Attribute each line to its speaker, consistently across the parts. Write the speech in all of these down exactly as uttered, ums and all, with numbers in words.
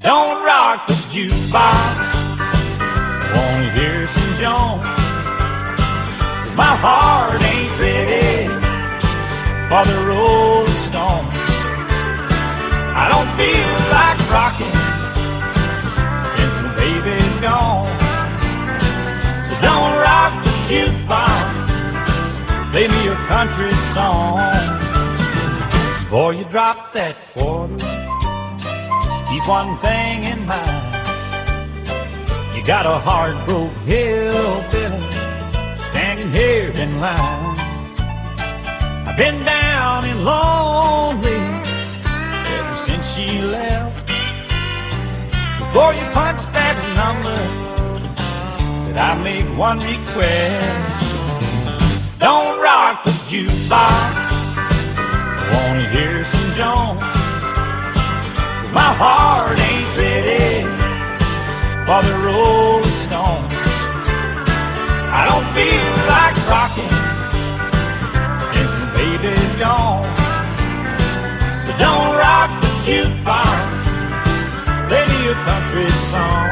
Speaker 1: Don't rock the jukebox. I wanna hear some Jones. My heart ain't ready for the Rolling Stones. I don't feel like rocking since my baby's gone. So don't rock the jukebox. Play me a country song. Before you drop that quarter, keep one thing in mind. You got a heart-broke hillbilly standing here in line. I've been down and lonely ever since she left. Before you punch that number, did I make one request? Don't rock the jukebox. I wanna hear some Jones. My heart ain't ready for the Rolling Stones. I don't feel like rocking since my baby's gone. So don't rock the jukebox. Play me a country song.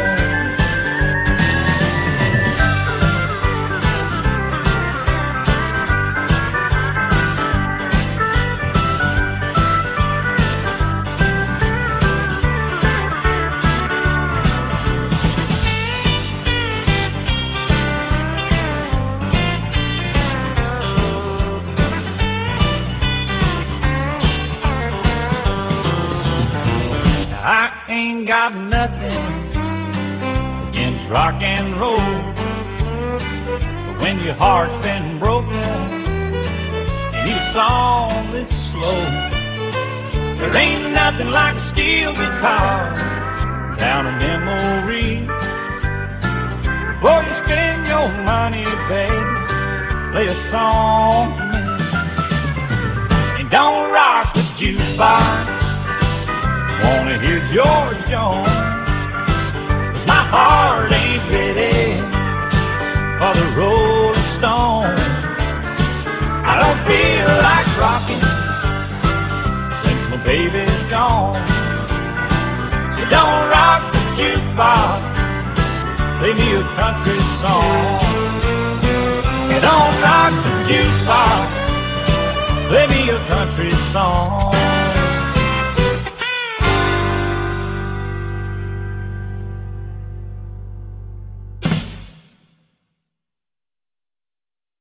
Speaker 1: I ain't got nothing against rock and roll, but when your heart's been broken and you song this slow, there ain't nothing like a steel guitar down a memory. Before you spend your money, baby, play a song for me. And don't rock the jukebox. Wanna hear George Jones, 'cause my heart ain't ready for the Rolling Stones. I don't feel like rocking since my baby's gone. So don't rock the jukebox, play me a country song. And don't rock the jukebox, play me a country song.